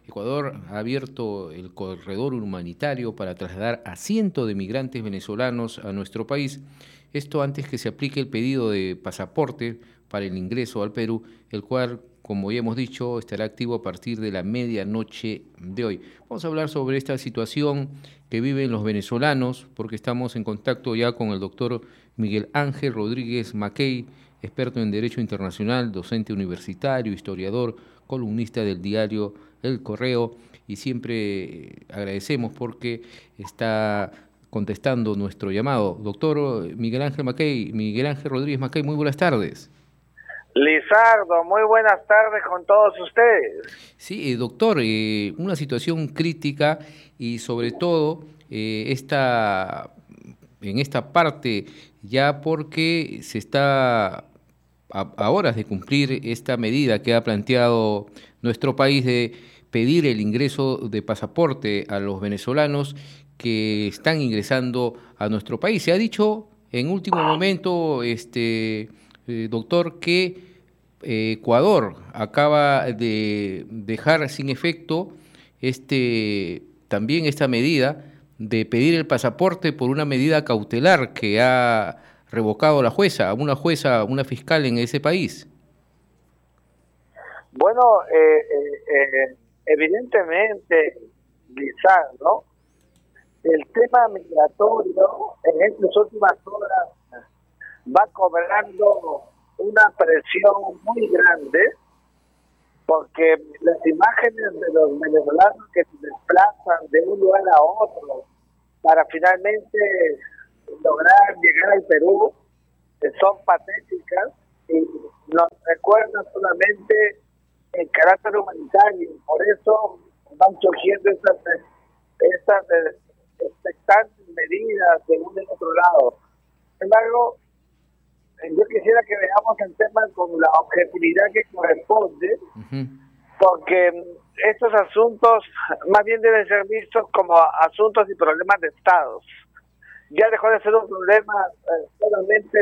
Ecuador ha abierto el corredor humanitario para trasladar a cientos de migrantes venezolanos a nuestro país. Esto antes que se aplique el pedido de pasaporte para el ingreso al Perú, el cual, como ya hemos dicho, estará activo a partir de la medianoche de hoy. Vamos a hablar sobre esta situación que viven los venezolanos, porque estamos en contacto ya con el doctor Miguel Ángel Rodríguez Mackey, experto en Derecho Internacional, docente universitario, historiador, columnista del diario El Correo, y siempre agradecemos porque está contestando nuestro llamado. Doctor Miguel Ángel Mackey, Miguel Ángel Rodríguez Mackey, muy buenas tardes. Lizardo, muy buenas tardes con todos ustedes. Sí, doctor, una situación crítica y sobre todo en esta parte ya porque se está a horas de cumplir esta medida que ha planteado nuestro país de pedir el ingreso de pasaporte a los venezolanos que están ingresando a nuestro país. Se ha dicho en último momento, doctor, que Ecuador acaba de dejar sin efecto también esta medida de pedir el pasaporte por una medida cautelar que ha revocado una fiscal en ese país. Bueno, evidentemente, Lizardo, el tema migratorio en estas últimas horas va cobrando una presión muy grande, porque las imágenes de los venezolanos que se desplazan de un lugar a otro para finalmente lograr llegar al Perú son patéticas y nos recuerdan solamente el carácter humanitario. Por eso van surgiendo estas expectantes medidas de un y otro lado. Sin embargo, yo quisiera que veamos el tema con la objetividad que corresponde, porque estos asuntos más bien deben ser vistos como asuntos y problemas de estados. Ya dejó de ser un problema solamente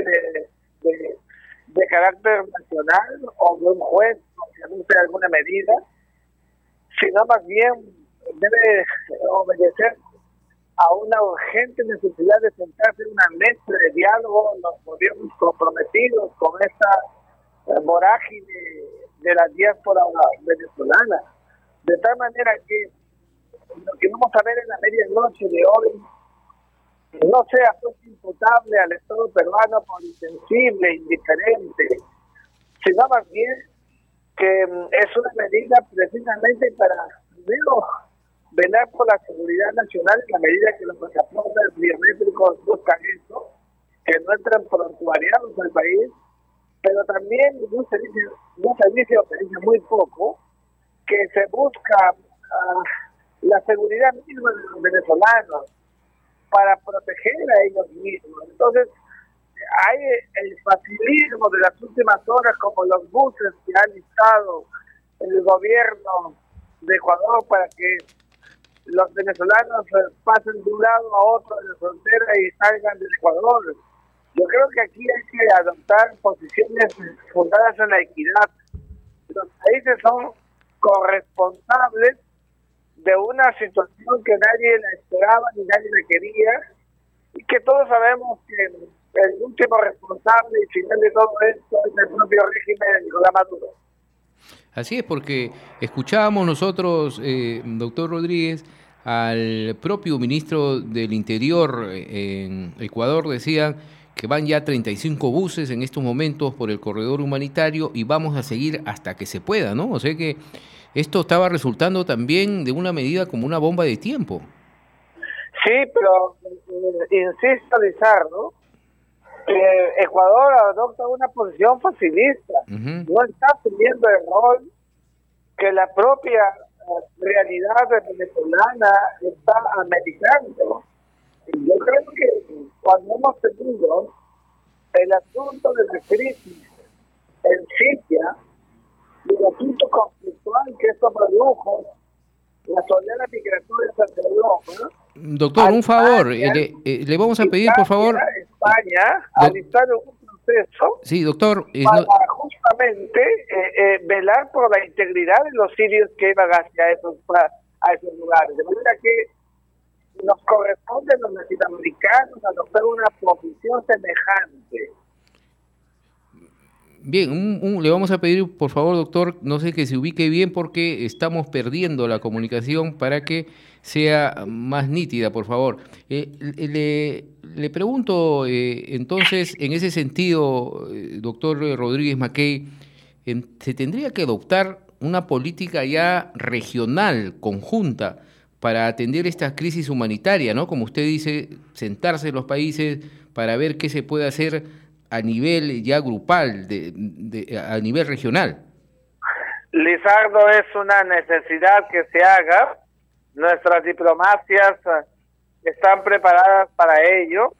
de carácter nacional o de un juez que anuncie alguna medida, sino más bien debe obedecer a una urgente necesidad de sentarse en una mesa de diálogo los gobiernos comprometidos con esta vorágine de la diáspora venezolana. De tal manera que lo que vamos a ver en la medianoche de hoy no sea pues imputable al Estado peruano por insensible, indiferente, sino más bien que es una medida precisamente para primero velar por la seguridad nacional en la medida que los pasaportes biométricos buscan eso, que no entren prontuariados al país, pero también no se dice muy poco, que se busca la seguridad misma de los venezolanos para proteger a ellos mismos. Entonces, hay el facilismo de las últimas horas, como los buses que ha listado el gobierno de Ecuador para que los venezolanos pasen de un lado a otro de la frontera y salgan del Ecuador. Yo creo que aquí hay que adoptar posiciones fundadas en la equidad. Los países son corresponsables de una situación que nadie la esperaba ni nadie la quería, y que todos sabemos que el último responsable y final de todo esto es el propio régimen de Nicolás Maduro. Así es, porque escuchábamos nosotros, doctor Rodríguez, al propio ministro del Interior en Ecuador, decían que van ya 35 buses en estos momentos por el corredor humanitario y vamos a seguir hasta que se pueda, ¿no? O sea que esto estaba resultando también de una medida como una bomba de tiempo. Sí, pero insisto, Lizardo, que Ecuador adopta una posición facilista. No está asumiendo el rol que la propia realidad venezolana está americando. Yo creo que cuando hemos tenido el asunto de la crisis en Siria y el asunto conflictual que esto produjo, la oleada migratoria hacia Europa. Doctor, un favor, le vamos a pedir, por favor. España, al estar en un proceso, sí, doctor, para justamente velar por la integridad de los sirios que iban hacia esos lugares. De manera que nos corresponde a los latinoamericanos adoptar una posición semejante. Bien, le vamos a pedir, por favor, doctor, no sé, que se ubique bien porque estamos perdiendo la comunicación para que sea más nítida, por favor. Le pregunto, entonces, en ese sentido, doctor Rodríguez Mackay, ¿se tendría que adoptar una política ya regional, conjunta, para atender esta crisis humanitaria, ¿no? Como usted dice, sentarse en los países para ver qué se puede hacer a nivel ya grupal, a nivel regional? Lizardo, es una necesidad que se haga. Nuestras diplomacias están preparadas para ello.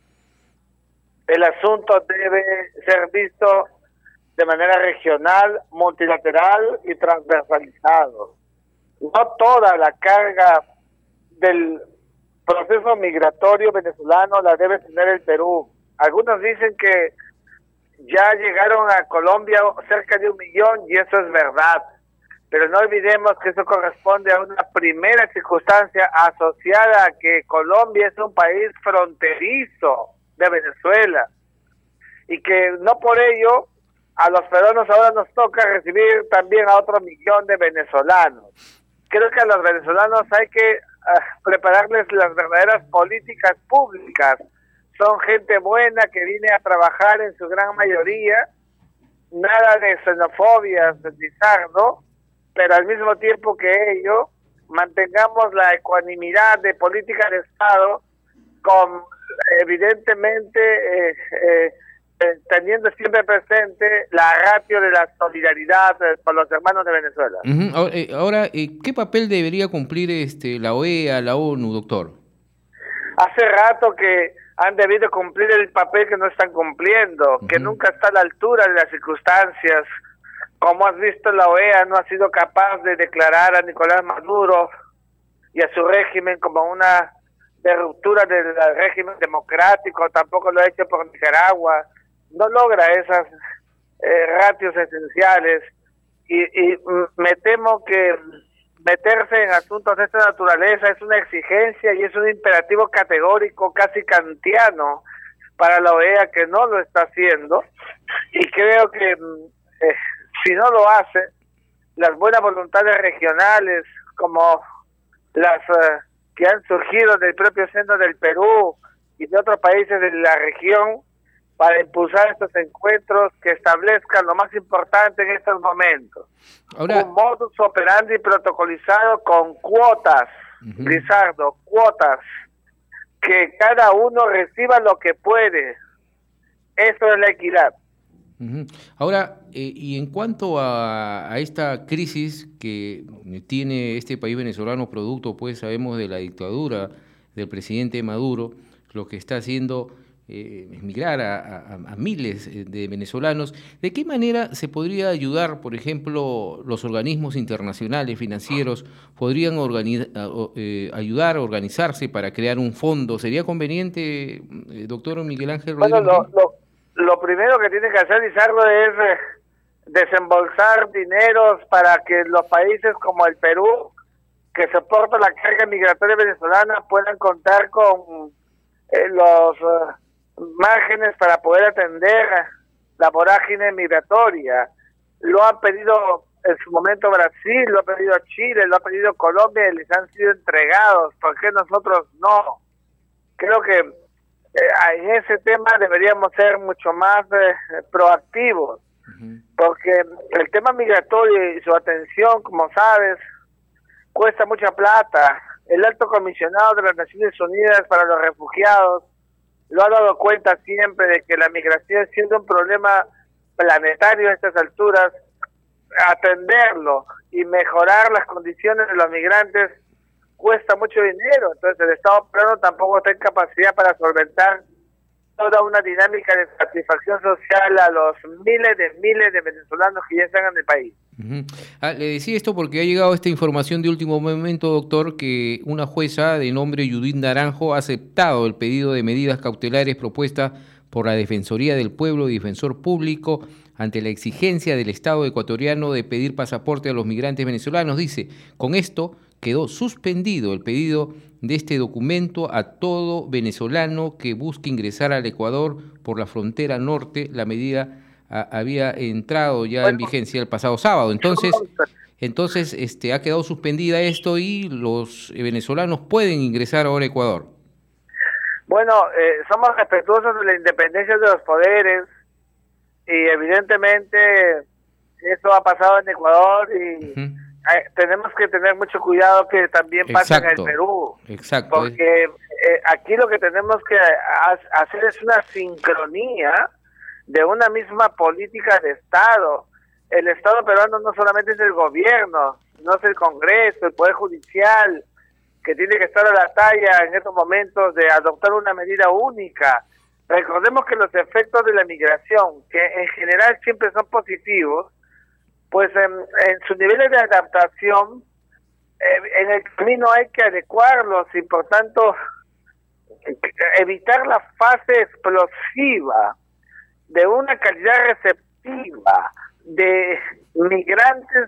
El asunto debe ser visto de manera regional, multilateral y transversalizado. No toda la carga del proceso migratorio venezolano la debe tener el Perú. Algunos dicen que ya llegaron a Colombia cerca de 1 millón y eso es verdad, pero no olvidemos que eso corresponde a una primera circunstancia asociada a que Colombia es un país fronterizo de Venezuela y que no por ello a los peruanos ahora nos toca recibir también a otro 1 millón de venezolanos. Creo que a los venezolanos hay que prepararles las verdaderas políticas públicas. Son gente buena que viene a trabajar en su gran mayoría, nada de xenofobia, Lizardo, pero al mismo tiempo que ello, mantengamos la ecuanimidad de política de Estado con, evidentemente, teniendo siempre presente la ratio de la solidaridad con los hermanos de Venezuela. Ahora, ¿qué papel debería cumplir la OEA, la ONU, doctor? Hace rato que han debido cumplir el papel que no están cumpliendo, que nunca está a la altura de las circunstancias. Como has visto, la OEA no ha sido capaz de declarar a Nicolás Maduro y a su régimen como una de ruptura del régimen democrático, tampoco lo ha hecho por Nicaragua. No logra esas ratios esenciales y me temo que meterse en asuntos de esta naturaleza es una exigencia y es un imperativo categórico, casi kantiano, para la OEA, que no lo está haciendo, y creo que si no lo hace, las buenas voluntades regionales, como las que han surgido del propio seno del Perú y de otros países de la región, para impulsar estos encuentros que establezcan lo más importante en estos momentos. Ahora, un modus operandi protocolizado con cuotas, Lizardo, cuotas, que cada uno reciba lo que puede. Eso es la equidad. Ahora, y en cuanto a esta crisis que tiene este país venezolano, producto, pues sabemos, de la dictadura del presidente Maduro, lo que está haciendo migrar a miles de venezolanos, ¿de qué manera se podría ayudar? Por ejemplo, los organismos internacionales financieros podrían ayudar a organizarse para crear un fondo. ¿Sería conveniente, doctor Miguel Ángel Rodríguez? Bueno, lo primero que tiene que hacer, Lizardo, es desembolsar dineros para que los países como el Perú, que soportan la carga migratoria venezolana, puedan contar con los márgenes para poder atender la vorágine migratoria. Lo ha pedido en su momento Brasil, lo ha pedido Chile, lo ha pedido Colombia y les han sido entregados. ¿Por qué nosotros no? Creo que en ese tema deberíamos ser mucho más proactivos, porque el tema migratorio y su atención, como sabes, cuesta mucha plata. El alto comisionado de las Naciones Unidas para los Refugiados lo ha dado cuenta siempre de que la migración, siendo un problema planetario a estas alturas, atenderlo y mejorar las condiciones de los migrantes cuesta mucho dinero. Entonces el Estado peruano tampoco está en capacidad para solventar toda una dinámica de satisfacción social a los miles de venezolanos que ya están en el país. Le decía esto porque ha llegado esta información de último momento, doctor, que una jueza de nombre Judith Naranjo ha aceptado el pedido de medidas cautelares propuestas por la Defensoría del Pueblo y Defensor Público ante la exigencia del Estado ecuatoriano de pedir pasaporte a los migrantes venezolanos. Dice, con esto quedó suspendido el pedido de este documento a todo venezolano que busque ingresar al Ecuador por la frontera norte. La medida había entrado ya en vigencia el pasado sábado. Entonces ha quedado suspendida esto y los venezolanos pueden ingresar ahora a Ecuador. Bueno, somos respetuosos de la independencia de los poderes y evidentemente eso ha pasado en Ecuador y tenemos que tener mucho cuidado que también pase en el Perú. Exacto. Porque aquí lo que tenemos que hacer es una sincronía de una misma política de Estado. El Estado peruano no solamente es el gobierno, no es el Congreso, el Poder Judicial, que tiene que estar a la talla en estos momentos de adoptar una medida única. Recordemos que los efectos de la migración, que en general siempre son positivos, pues en sus niveles de adaptación, en el camino hay que adecuarlos y por tanto evitar la fase explosiva de una calidad receptiva de migrantes,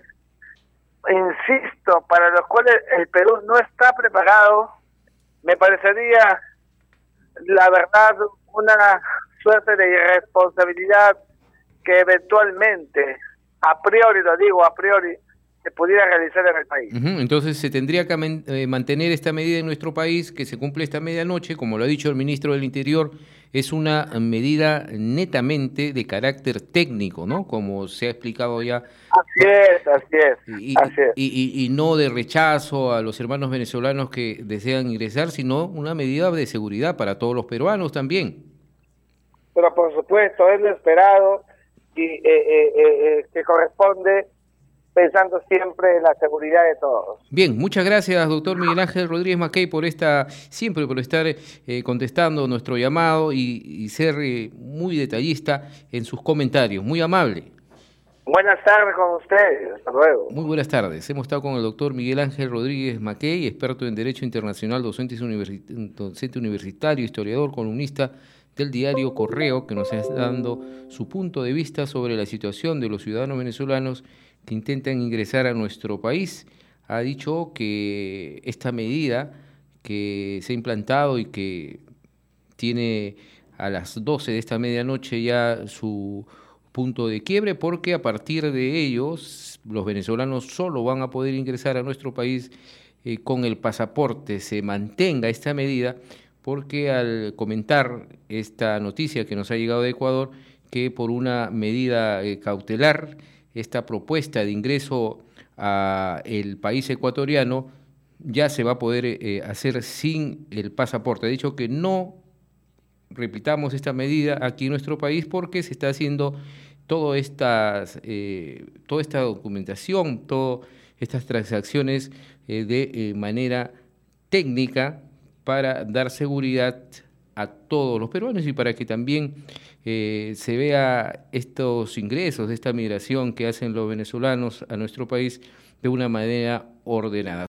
insisto, para los cuales el Perú no está preparado. Me parecería, la verdad, una suerte de irresponsabilidad que eventualmente, a priori, lo digo, a priori, se pudiera realizar en el país. Entonces se tendría que mantener esta medida en nuestro país, que se cumple esta medianoche, como lo ha dicho el ministro del Interior, es una medida netamente de carácter técnico, ¿no? Como se ha explicado ya. Así es. Y no de rechazo a los hermanos venezolanos que desean ingresar, sino una medida de seguridad para todos los peruanos también. Pero por supuesto, es lo esperado y que corresponde pensando siempre en la seguridad de todos. Bien, muchas gracias, doctor Miguel Ángel Rodríguez Mackey, por estar contestando nuestro llamado y ser muy detallista en sus comentarios, muy amable. Buenas tardes con ustedes, hasta luego. Muy buenas tardes. Hemos estado con el doctor Miguel Ángel Rodríguez Mackey, experto en Derecho Internacional, docente universitario, historiador, columnista del diario Correo, que nos está dando su punto de vista sobre la situación de los ciudadanos venezolanos que intentan ingresar a nuestro país. Ha dicho que esta medida que se ha implantado y que tiene a las 12 de esta medianoche ya su punto de quiebre, porque a partir de ellos los venezolanos solo van a poder ingresar a nuestro país con el pasaporte. Se mantenga esta medida porque al comentar esta noticia que nos ha llegado de Ecuador, que por una medida cautelar, esta propuesta de ingreso a el país ecuatoriano ya se va a poder hacer sin el pasaporte. Ha dicho que no repitamos esta medida aquí en nuestro país porque se está haciendo toda esta documentación, todas estas transacciones de manera técnica para dar seguridad a todos los peruanos y para que también se vea estos ingresos, esta migración que hacen los venezolanos a nuestro país de una manera ordenada.